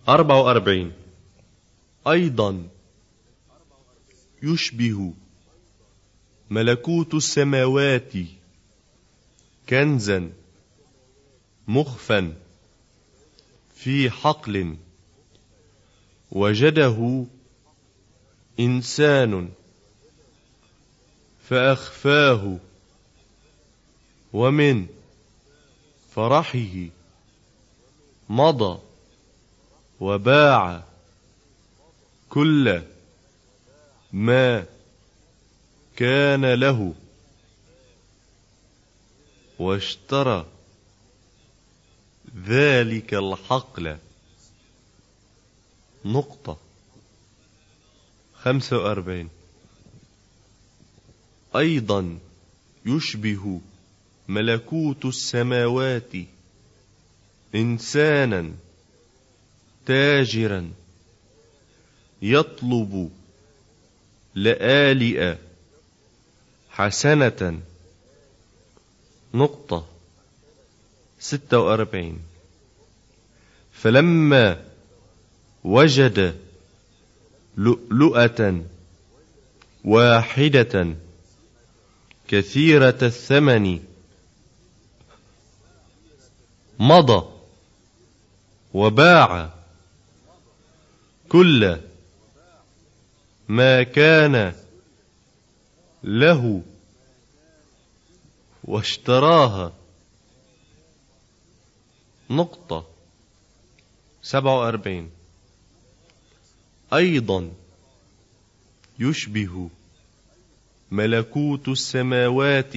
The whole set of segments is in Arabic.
44. أيضا يشبه ملكوت السماوات كنزا مخفا في حقل وجده إنسان فأخفاه، ومن فرحه مضى وباع كل ما كان له واشترى ذلك الحقل. 45. أيضا يشبه ملكوت السماوات إنسانا تاجرا يطلب لآلئ حسنة. 46. فلما وجد لؤلؤة واحدة كثيرة الثمن مضى وباع كل ما كان له واشتراها. 47. أيضا يشبه ملكوت السماوات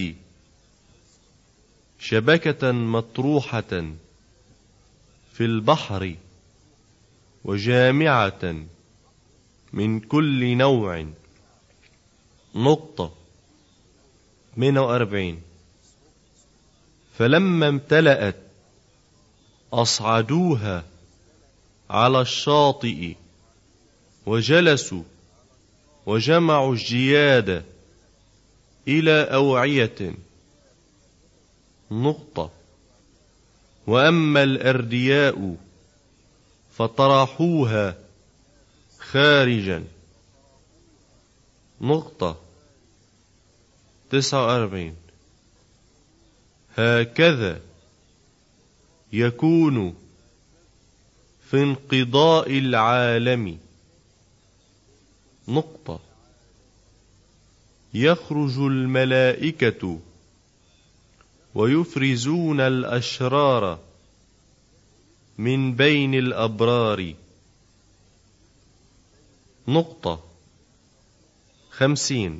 شبكة مطروحة في البحر وجامعة من كل نوع. 48. فلما امتلأت أصعدوها على الشاطئ وجلسوا وجمعوا الجياد إلى أوعية. وأما الأردياء فطرحوها خارجا. 49. هكذا يكون في انقضاء العالم. يخرج الملائكة ويفرزون الأشرار من بين الأبرار. 50.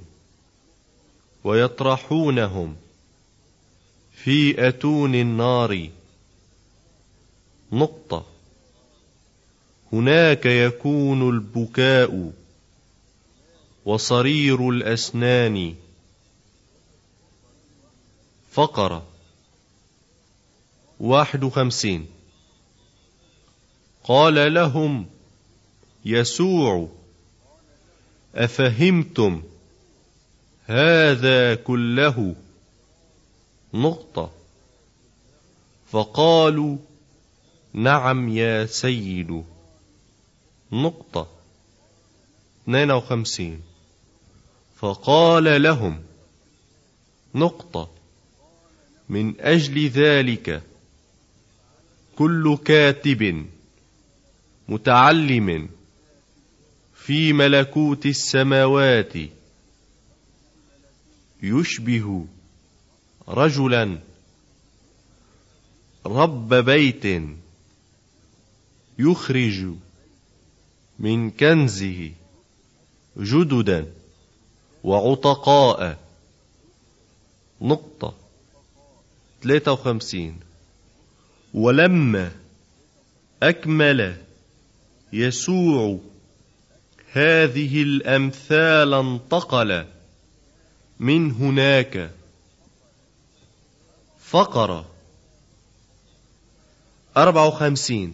ويطرحونهم في أتون النار. هناك يكون البكاء وصرير الأسنان. فقرة 51. قال لهم يسوع أفهمتم هذا كله؟ فقالوا نعم يا سيد. 52. فقال لهم من أجل ذلك كل كاتب متعلم في ملكوت السماوات يشبه رجلا رب بيت يخرج من كنزه جددا وعتقاء. 53. ولما أكمل يسوع هذه الأمثال انتقل من هناك. فقرة 54.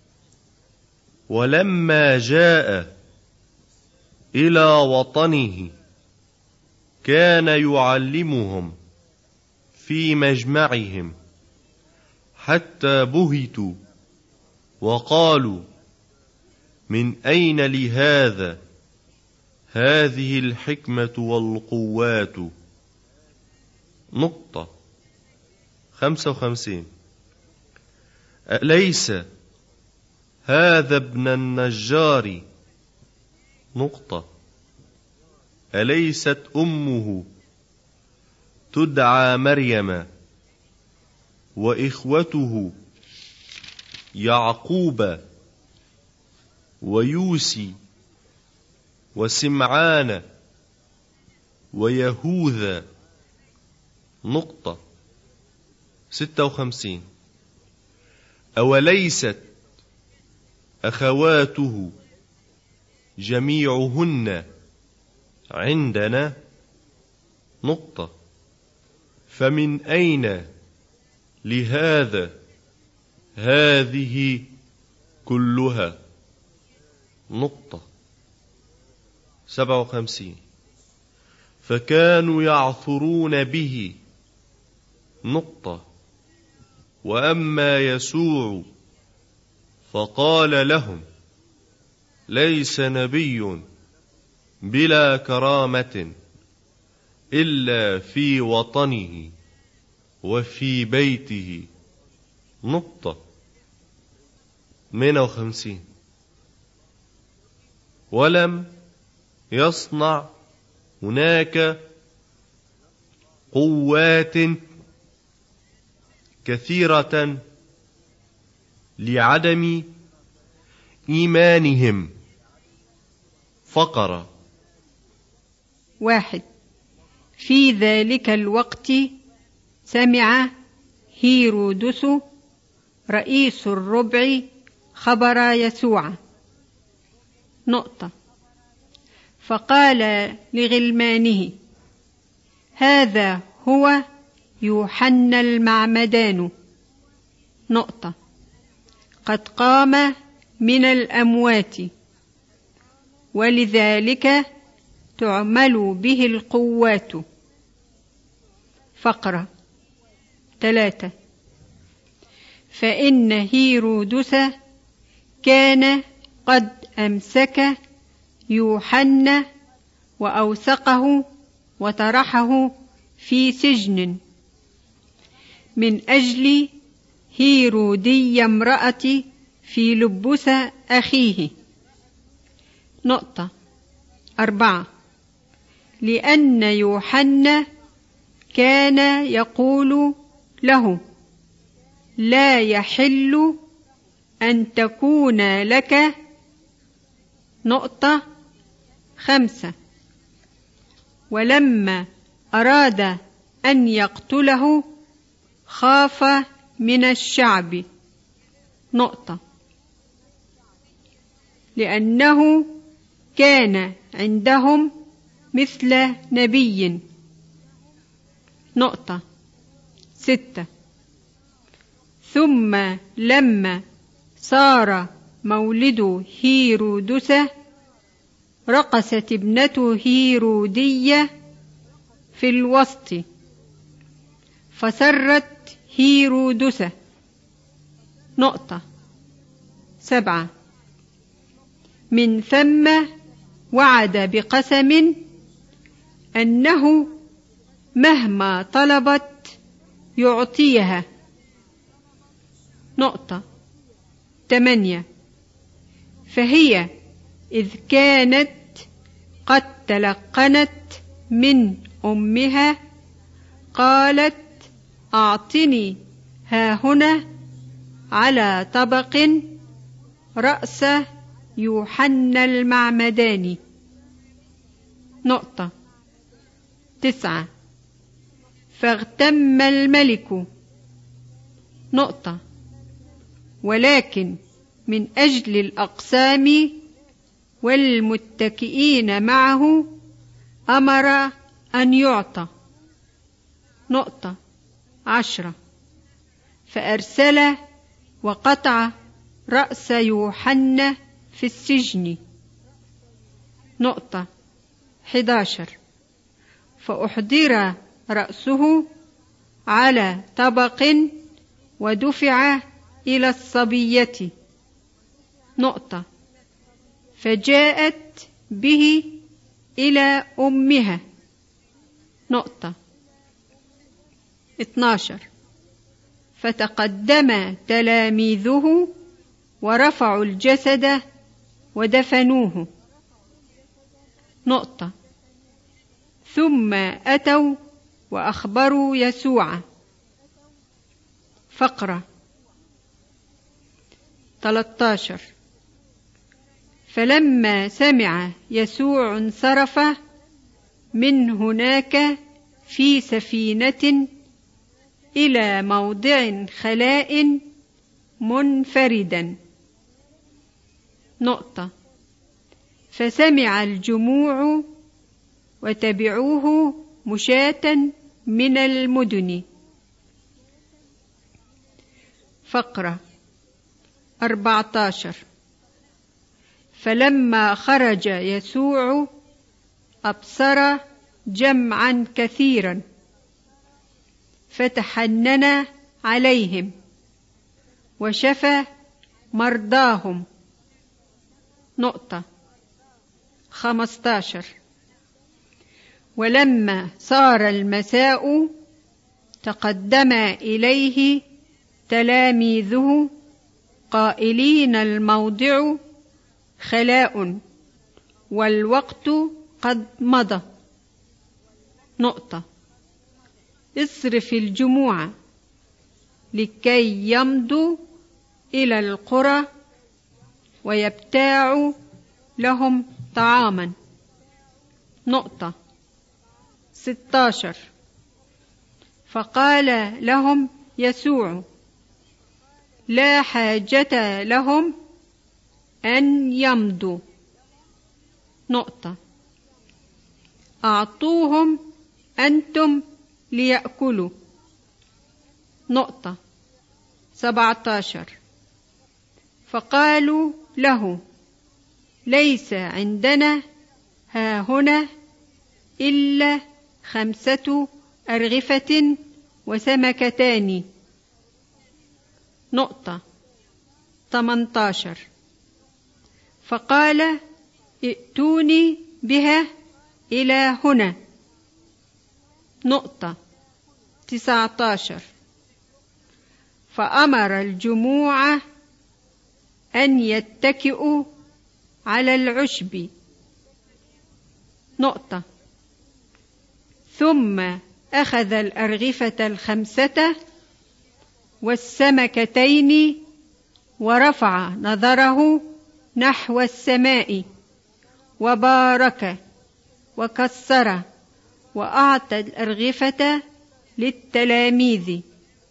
ولما جاء إلى وطنه كان يعلمهم في مجمعهم حتى بهتوا وقالوا من أين لهذا هذه الحكمة والقوات؟ نقطة. 55. أليس هذا ابن النجار؟ نقطة. أليست أمه تدعى مريم وإخوته يعقوب ويوسي وسمعان ويهوذا؟ نقطة. 56. أوليست أخواته جميعهن عندنا؟ نقطة. فمن أين لهذا هذه كلها؟ نقطة. 57. فكانوا يعثرون به. نقطة. وأما يسوع فقال لهم: ليس نبي بلا كرامة إلا في وطنه وفي بيته. نقطة. 58. ولم يصنع هناك قوات كثيرة لعدم إيمانهم. فقرة. 1. في ذلك الوقت سمع هيرودس رئيس الربع خبر يسوع. نقطة. فقال لغلمانه: هذا هو يوحنا المعمدان. نقطة. قد قام من الأموات، ولذلك تعمل به القوات. فقرة. 3. فإن هيرودس كان قد أمسك يوحنا وأوثقه وطرحه في سجن من أجل هيرودية امرأة في لبس أخيه. نقطة. 4. لأن يوحنا كان يقول له: لا يحل أن تكون لك. نقطة. 5. ولما أراد أن يقتله خاف من الشعب. نقطة. لأنه كان عندهم مثل نبي. نقطة. 6. ثم لما صار مولد هيرودس رقصت ابنة هيرودية في الوسط، فسرت هيرودس. نقطة. 7. من ثم وعد بقسم أنه مهما طلبت يعطيها. نقطة. 8. فهي إذ كانت قد تلقنت من أمها قالت: أعطني هاهنا على طبق رأس يوحنا المعمدان. نقطة. 9. فاغتم الملك. نقطة. ولكن من أجل الأقسام والمتكئين معه أمر أن يعطى. نقطة. 10. فأرسل وقطع رأس يوحنا في السجن. نقطة. 11. فأحضر رأسه على طبق ودفع إلى الصبية. نقطة. فجاءت به إلى أمها. 12. فتقدم تلاميذه ورفعوا الجسد ودفنوه. ثم أتوا وأخبروا يسوع. فقرة 13. فلما سمع يسوع انصرف من هناك في سفينة إلى موضع خلاء منفردا. فسمع الجموع وتبعوه مشاة من المدن. فقرة 14. فلما خرج يسوع أبصر جمعا كثيرا فتحنن عليهم وشفى مرضاهم. 15. ولما صار المساء تقدم إليه تلاميذه قائلين الموضع خلاء والوقت قد مضى. اصرف الجموع لكي يمضوا إلى القرى ويبتاعوا لهم طعاما. 16. فقال لهم يسوع لا حاجة لهم أن يمضوا. أعطوهم أنتم ليأكلوا. 17. فقالوا له ليس عندنا هاهنا إلا 5 أرغفة وسمكتان. 18. فقال ائتوني بها إلى هنا. 19. فأمر الجموع أن يتكئوا على العشب. ثم أخذ الأرغفة 5 والسمكتين ورفع نظره نحو السماء وبارك وكسر وأعطى الأرغفة للتلاميذ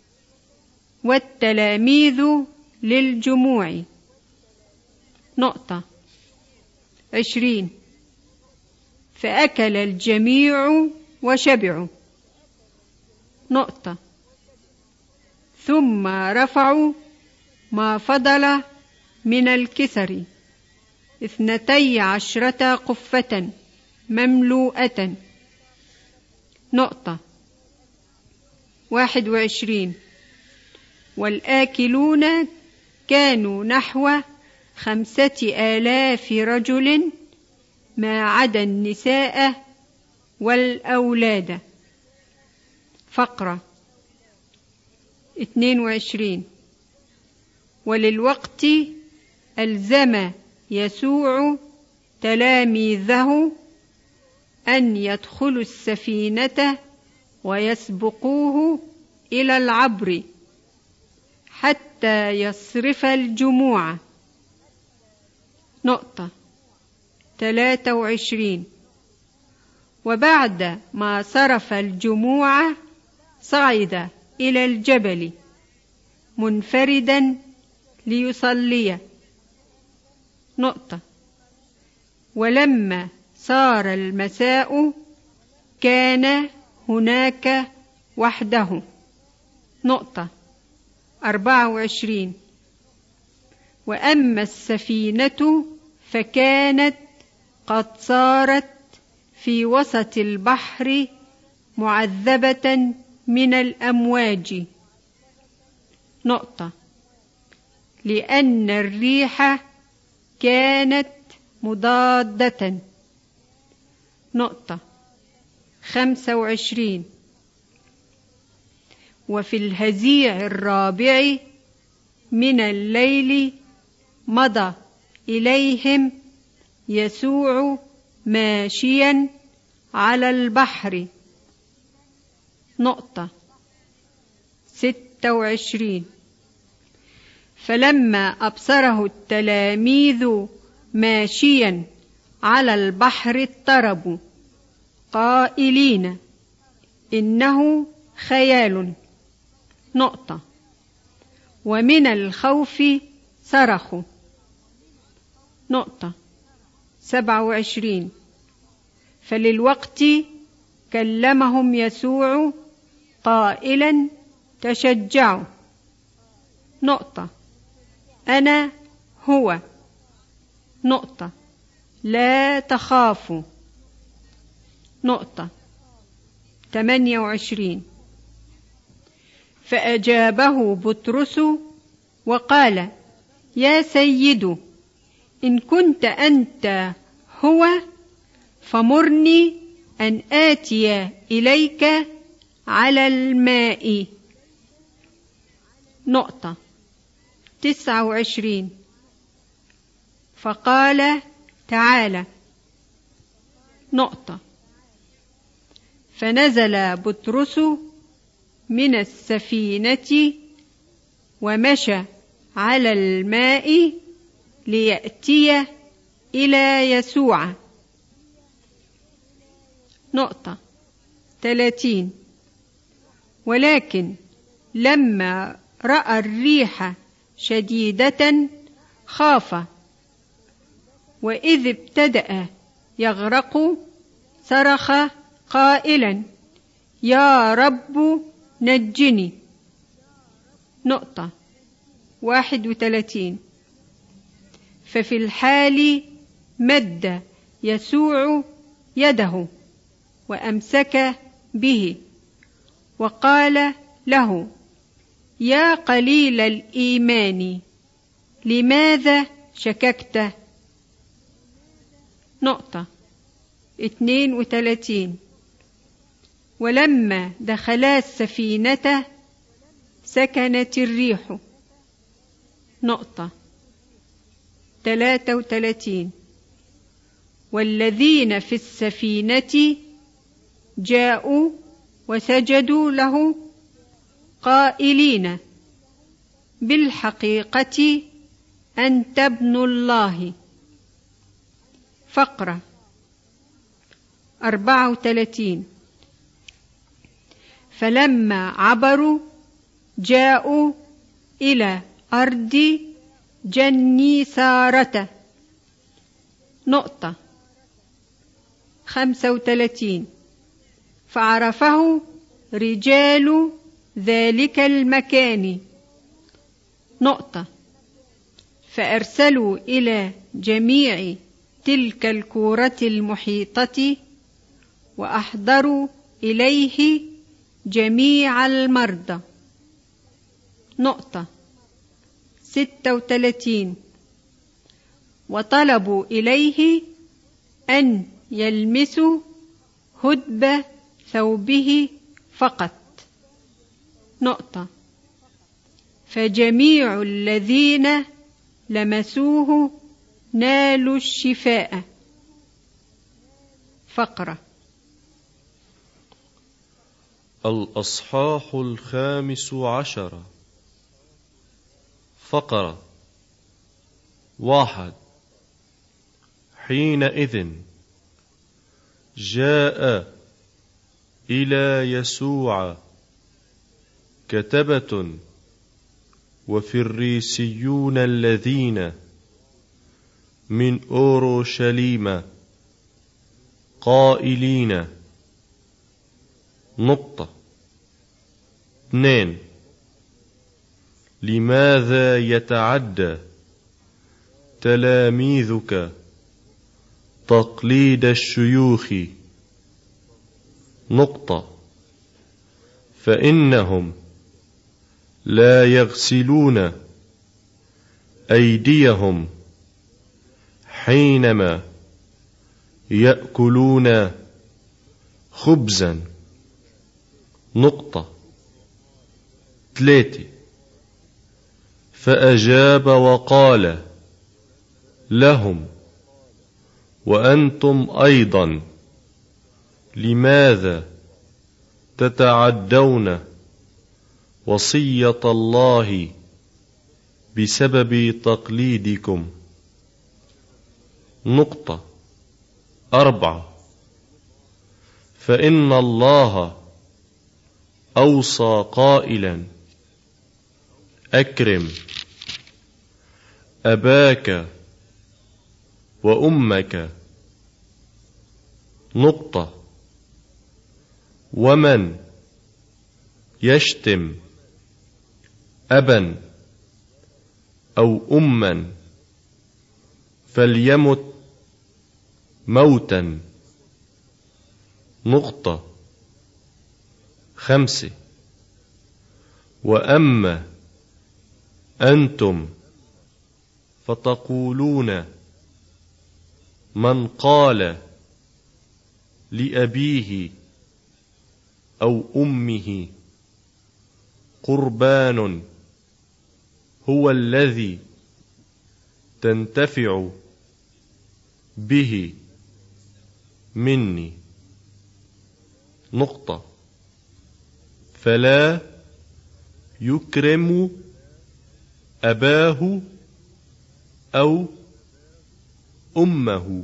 والتلاميذ للجموع. 20. فأكل الجميع وشبعوا. ثم رفعوا ما فضل من الكسر 12 قفة مملوءة. 21. والآكلون كانوا نحو 5000 رجل ما عدا النساء والأولاد. فقرة 22. وللوقت ألزم يسوع تلاميذه أن يدخلوا السفينة ويسبقوه إلى العبر حتى يصرف الجموع. 23. وبعد ما صرف الجموع صعد إلى الجبل منفردا ليصلي. ولما صار المساء كان هناك وحده. 24. وأما السفينة فكانت قد صارت في وسط البحر معذبة من الأمواج. لأن الريح كانت مضادة. نقطة. 25. وفي الهزيع الرابع من الليل مضى إليهم يسوع ماشيا على البحر. نقطة. 26. فلما أبصره التلاميذ ماشيا على البحر اضطربوا قائلين إنه خيال. نقطة. ومن الخوف صرخوا. نقطة. 27. فللوقت كلمهم يسوع قائلا تشجعوا. نقطة. أنا هو. نقطة. لا تخافوا. نقطة. 28. فأجابه بطرس وقال يا سيد إن كنت أنت هو فمرني أن آتي إليك على الماء. نقطة. 29. فقال تعالى. نقطة. فنزل بطرس من السفينة ومشى على الماء ليأتي إلى يسوع. نقطة. 30. ولكن لما رأى الريح شديدة خاف، وإذ ابتدأ يغرق صرخ قائلا يا رب نجني. نقطة. 31. ففي الحال مد يسوع يده وأمسك به وقال له يا قليل الإيمان لماذا شككت. نقطة. 32. ولما دخلا السفينة سكنت الريح. نقطة. 33. والذين في السفينة جاءوا وسجدوا له قائلين بالحقيقة أنت ابن الله. فقرة. 34. فلما عبروا جاءوا إلى أرض جنيسارة. نقطة. 35. فعرفه رجال ذلك المكان. نقطة. فأرسلوا إلى جميع تلك الكورة المحيطة وأحضروا إليه جميع المرضى. نقطة. 36. وطلبوا إليه أن يلمسوا هدب ثوبه فقط. نقطة. فجميع الذين لمسوه نالوا الشفاء. فقرة. الأصحاح 15. فقرة. 1. حينئذ جاء إلى يسوع كتبة وفريسيون الذين من أورشليم قائلين. نقطة. 2. لماذا يتعدى تلاميذك تقليد الشيوخ؟ نقطة. فإنهم لا يغسلون أيديهم حينما يأكلون خبزا. نقطة. 3. فأجاب وقال لهم: وأنتم أيضا لماذا تتعدون وصية الله بسبب تقليدكم؟ نقطة. 4. فإن الله أوصى قائلا: أكرم أباك وأمك. نقطة. ومن يشتم أبا أو أما فليمت موتا. نقطة. 5. وأما أنتم فتقولون: من قال لأبيه أو أمه قربان هو الذي تنتفع به مني. نقطة. فلا يكرم أباه أو أمه.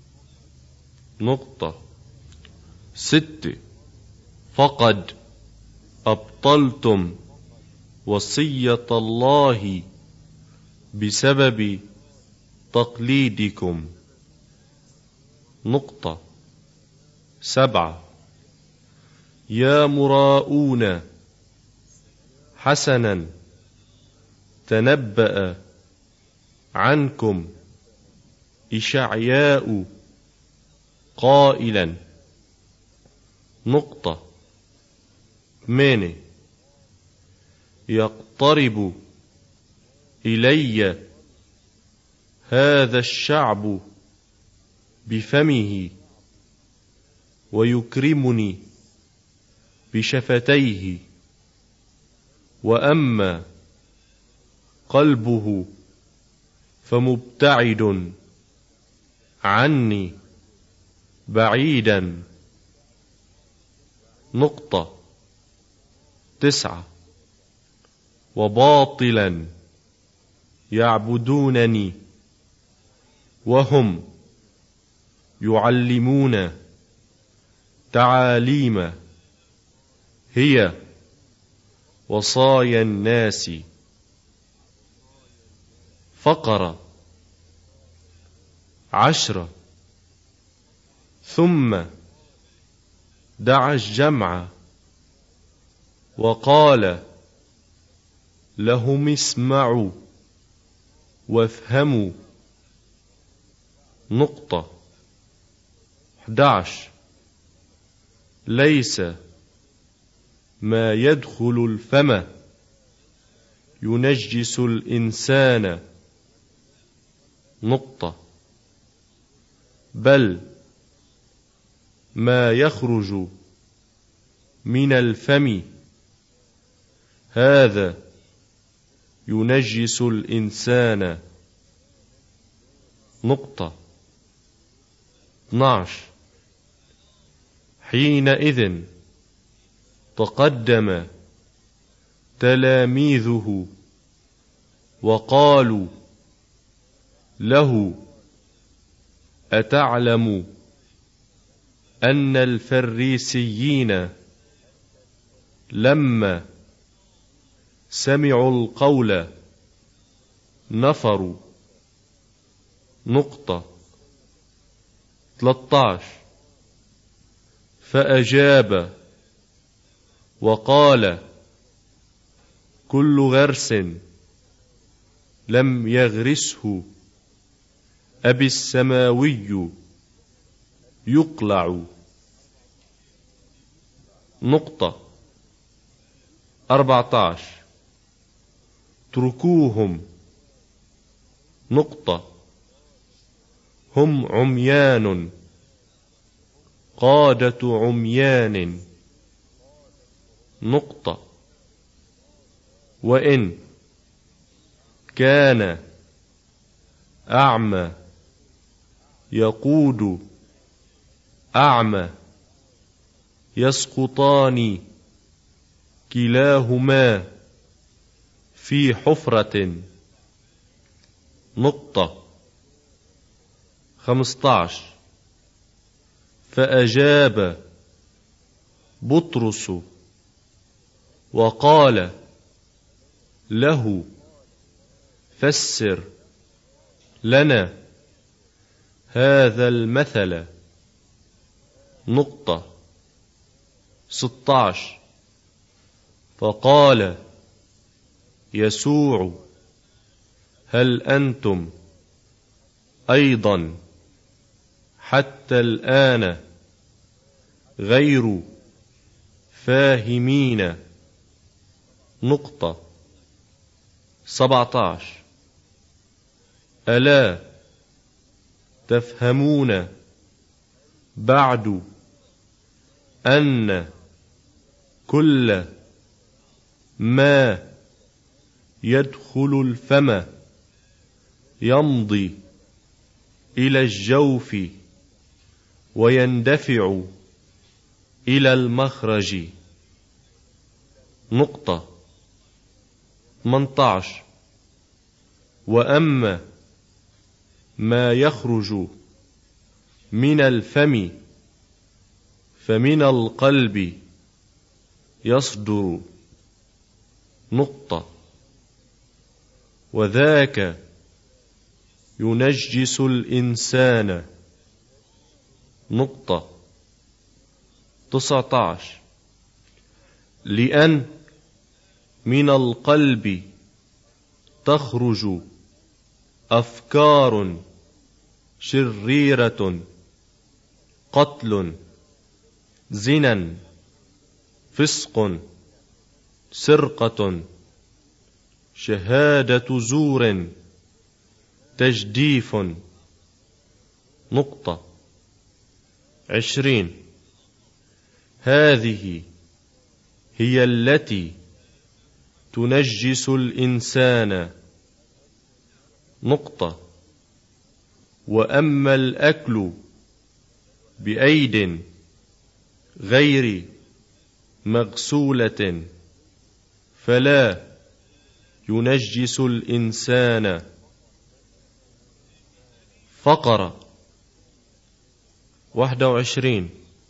نقطة. 6. فقد أبطلتم وصية الله بسبب تقليدكم. نقطة. 7. يا مراؤون حسنا تنبأ عنكم إشعياء قائلا. نقطة. 8. يقترب إلي هذا الشعب بفمه ويكرمني بشفتيه، وأما قلبه فمبتعد عني بعيدا. نقطة. 9. وباطلا يعبدونني وهم يعلمون تعاليم هي وصايا الناس. فقرة. 10. ثم دعا الجمع وقال لهم: اسمعوا وافهموا. نقطة. 11. ليس ما يدخل الفم ينجس الإنسان. نقطة. بل ما يخرج من الفم هذا ينجس الإنسان. نقطة. 12. حينئذ تقدم تلاميذه وقالوا له: أتعلم أن الفريسيين لما سمعوا القول نفروا. نقطة. 13. فأجاب وقال: كل غرس لم يغرسه أبي السماوي يقلع. نقطة. 14. اتركوهم. نقطة. هم عميان قادة عميان نقطة. وإن كان أعمى يقود أعمى يسقطان كلاهما في حفرة نقطة. 15 فأجاب بطرس وقال له فسر لنا هذا المثل نقطة. 16 فقال يسوع هل أنتم أيضا حتى الآن غير فاهمين نقطة. 17 ألا تفهمون بعد أن كل ما يدخل الفم يمضي إلى الجوف ويندفع إلى المخرج نقطة. 18 وأما ما يخرج من الفم فمن القلب يصدر نقطة. وذاك ينجس الإنسان نقطة. 19 لأن من القلب تخرج أفكار شريرة قتل زنا فسق سرقة شهادة زور تجديف نقطة. 20 هذه هي التي تنجس الإنسان نقطة. وأما الأكل بأيد غير مغسولة فلا ينجس الإنسان. فقرة 21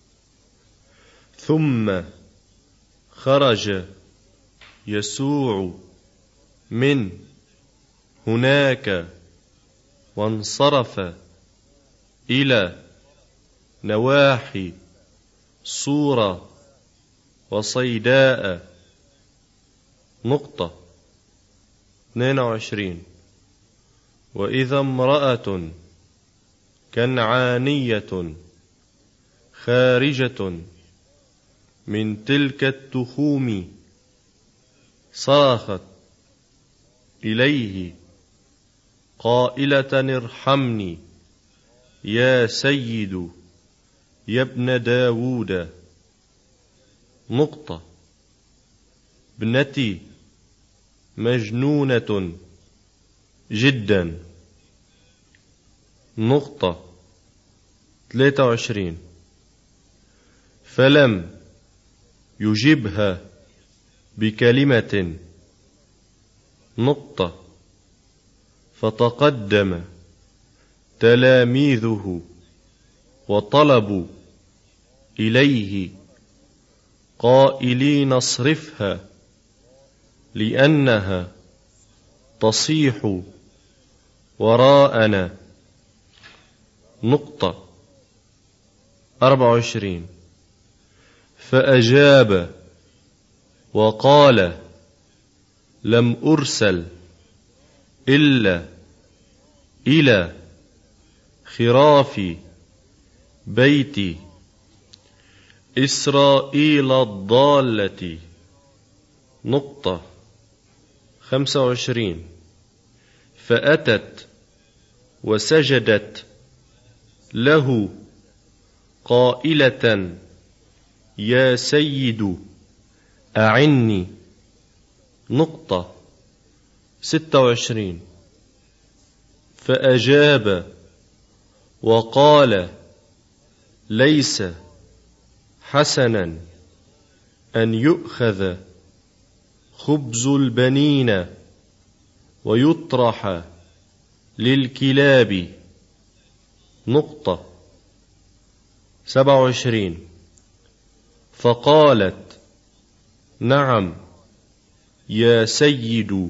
ثم خرج يسوع من هناك وانصرف إلى نواحي صورة وصيداء نقطة. 22 وإذا امرأة كنعانية خارجة من تلك التخوم صرخت إليه قائلة ارحمني يا سيد يا ابن داود نقطة. ابنتي مجنونة جدا نقطة. 23 فلم يجبها بكلمة نقطة. فتقدم تلاميذه وطلبوا إليه قائلين اصرفها لأنها تصيح وراءنا نقطة. 24 فأجاب وقال لم أرسل إلا إلى خراف بيت إسرائيل الضالة نقطة. 25 فأتت وسجدت له قائلة يا سيد أعني. 26. فأجاب وقال ليس حسنا أن يؤخذ خبز البنين ويطرح للكلاب. 27. فقالت نعم يا سيد.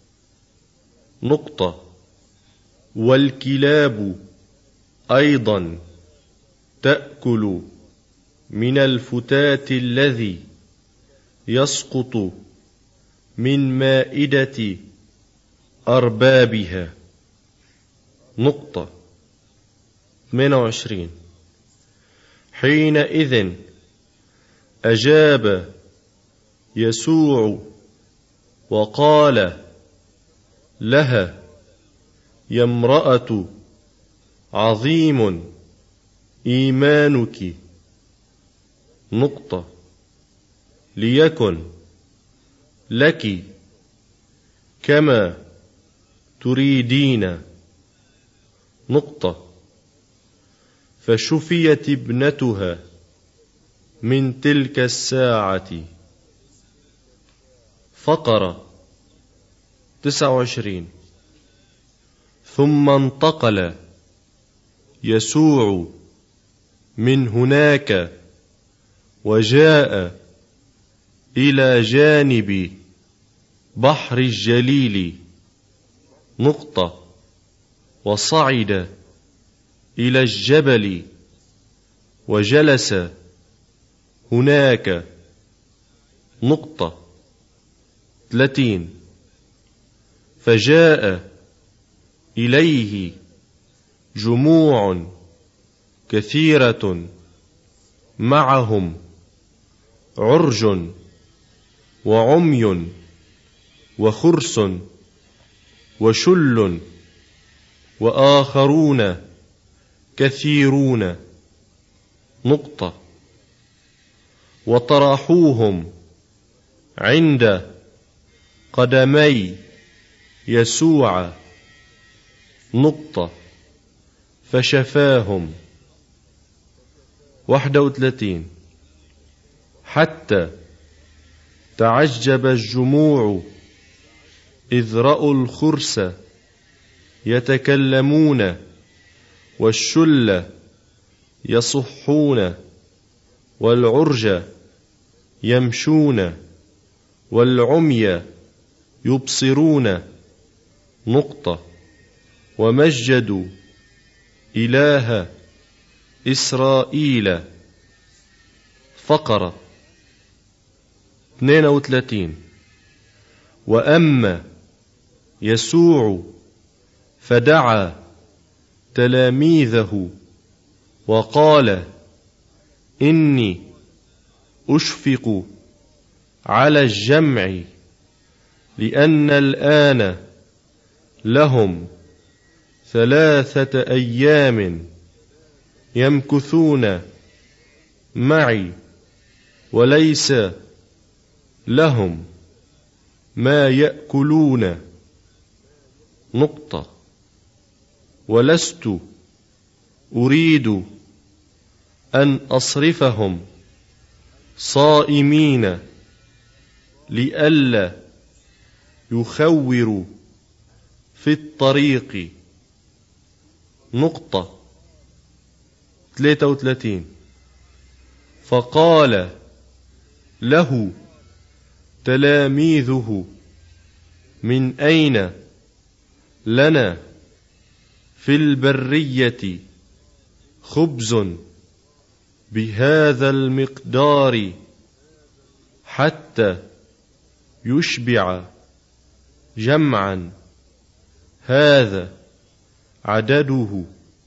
والكلاب أيضا تأكل من الفتات الذي يسقط من مائدة أربابها. 28. حينئذ أجاب يسوع وقال لها يا امرأة عظيم إيمانك. ليكن لك كما تريدين. فشفيت ابنتها من تلك الساعة. فقرة 29. ثم انتقل يسوع من هناك وجاء إلى جانب بحر الجليل. وصعد إلى الجبل وجلس هناك. 30. فجاء إليه جموع كثيرة معهم عرج وعمي وخرس وشل وآخرون كثيرون. وطرحوهم عند قدمي يسوع. فشفاهم. 31. حتى تعجب الجموع إذ رأوا الخرس يتكلمون والشل يصحون والعرج يمشون والعمي يبصرون. ومجدوا إله إسرائيل. فقرة 32. وأما يسوع فدعا تلاميذه وقال إني أشفق على الجمع لأن الآن لهم 3 أيام يمكثون معي وليس لهم ما يأكلون. ولست أريد أن أصرفهم صائمين لئلا يخوروا في الطريق. 33. فقال له تلاميذه من أين لنا في البرية خبز بهذا المقدار حتى يشبع جمعا هذا عدده.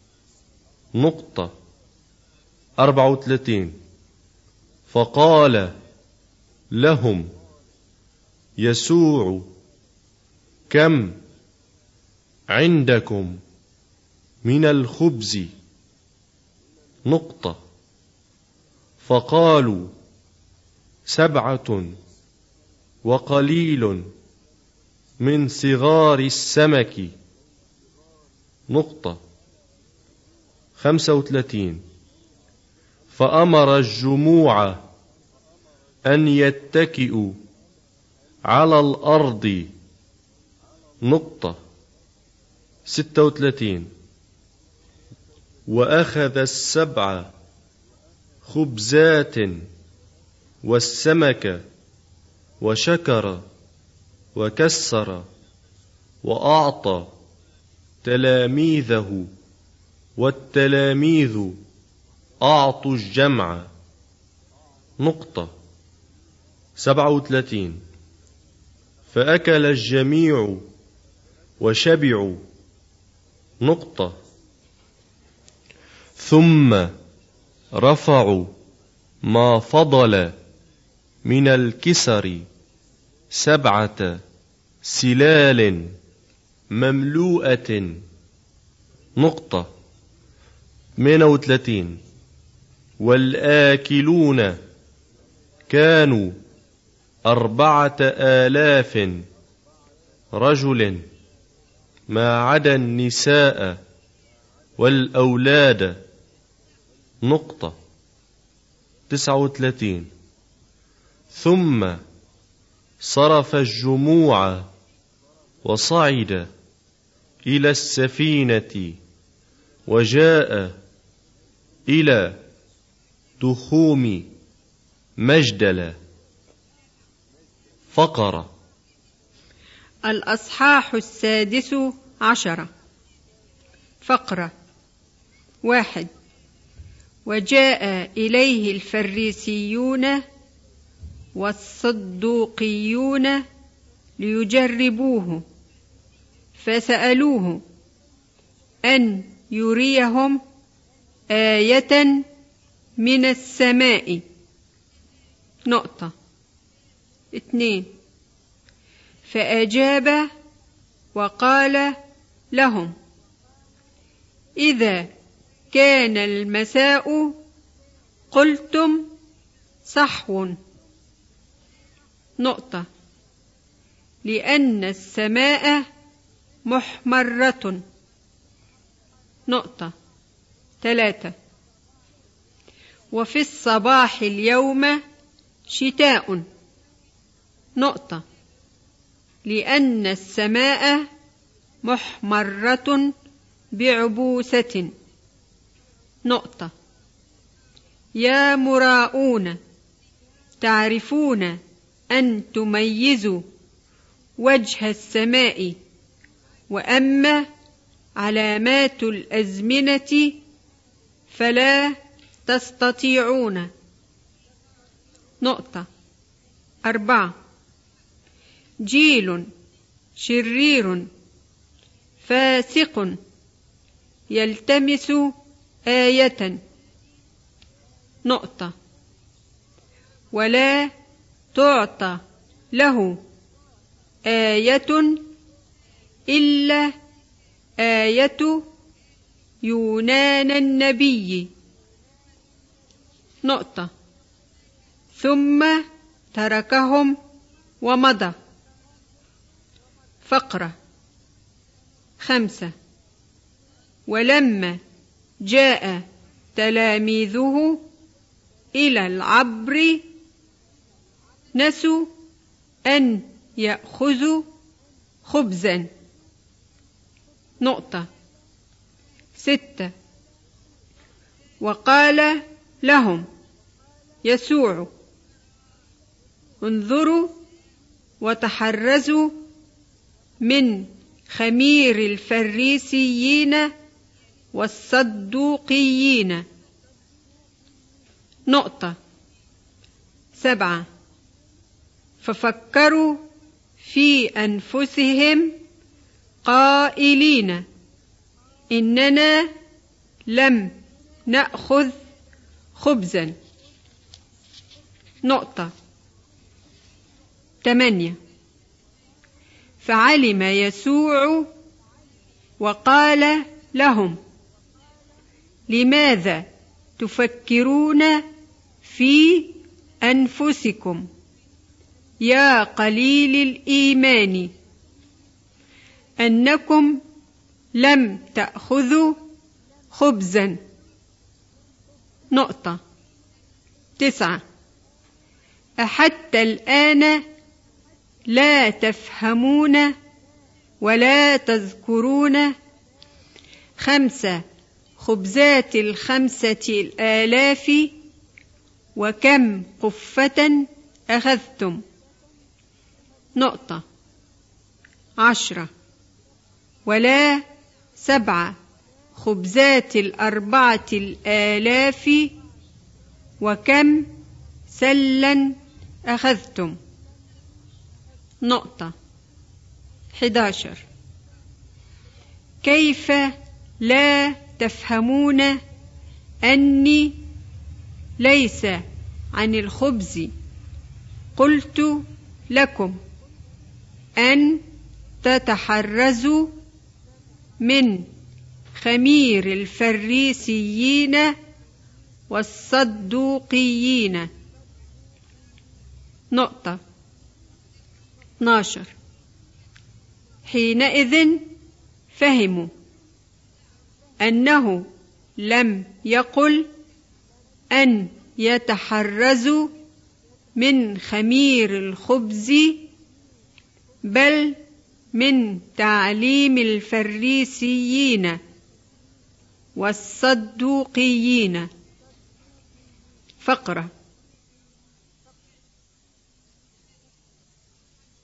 34. فقال لهم يسوع كم عندكم من الخبز نقطة. فقالوا 7 وقليل من صغار السمك نقطة. 35 فأمر الجموع أن يتكئوا على الأرض نقطة. 36 وأخذ 7 خبزات والسمك وشكر وكسر وأعطى تلاميذه والتلاميذ أعطوا الجمع نقطة. 37 فأكل الجميع وشبعوا نقطة. ثم رفعوا ما فضل من الكسر 7 سلال مملوءة نقطة. 38 والآكلون كانوا 4000 رجل ما عدا النساء والأولاد نقطة. 39 ثم صرف الجموع وصعد إلى السفينة وجاء إلى تخوم مجدل فقرة. الأصحاح 16. فقرة 1. وجاء إليه الفريسيون والصدوقيون ليجربوه، فسألوه أن يريهم آية من السماء نقطة. 2 فأجاب وقال لهم: إذا كان المساء قلتم صحو نقطة، لأن السماء محمرة نقطة. 3 وفي الصباح اليوم شتاء نقطة، لأن السماء محمرة بعبوسة نقطة. يا مراؤون، تعرفون أن تميزوا وجه السماء، وأما علامات الأزمنة فلا تستطيعون نقطة. 4 جيل شرير فاسق يلتمس آية نقطة، ولا تعطى له آية إلا آية يونان النبي نقطة. ثم تركهم ومضى. فقرة 5 ولما جاء تلاميذه إلى العبر نسوا أن يأخذوا خبزا نقطة. 6 وقال لهم يسوع: انظروا وتحرزوا من خمير الفريسيين والصدوقيين نقطة. 7 ففكروا في أنفسهم قائلين: إننا لم نأخذ خبزا نقطة. 8 فعلم يسوع وقال لهم: لماذا تفكرون في أنفسكم يا قليل الإيمان أنكم لم تأخذوا خبزا. 9. أحتى الآن لا تفهمون ولا تذكرون 5 خبزات 5,000 وكم قفة أخذتم. 10. ولا 7 خبزات 4,000 وكم سلا أخذتم. 11. كيف لا تفهمون أني ليس عن الخبز قلت لكم أن تتحرزوا من خمير الفريسيين والصدوقيين. 12. حينئذ فهموا أنه لم يقل أن يتحرزوا من خمير الخبز بل من تعليم الفريسيين والصدوقيين. فقرة